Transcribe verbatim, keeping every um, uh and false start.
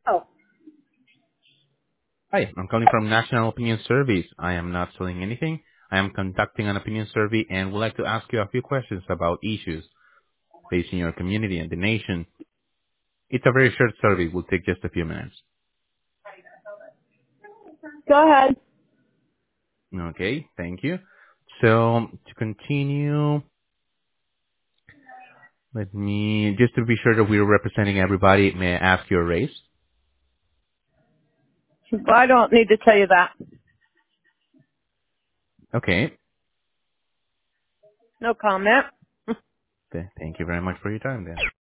Oh, Hi, I'm calling from National Opinion Surveys. I am not selling anything. I am conducting an opinion survey and would like to ask you a few questions about issues facing your community and the nation. It's a very short survey. Will take just a few minutes. go ahead. Okay, thank you. So to continue, let me, just to be sure that we're representing everybody, may I ask your race? I don't need to tell you that. Okay, No comment. th- thank you very much for your time then.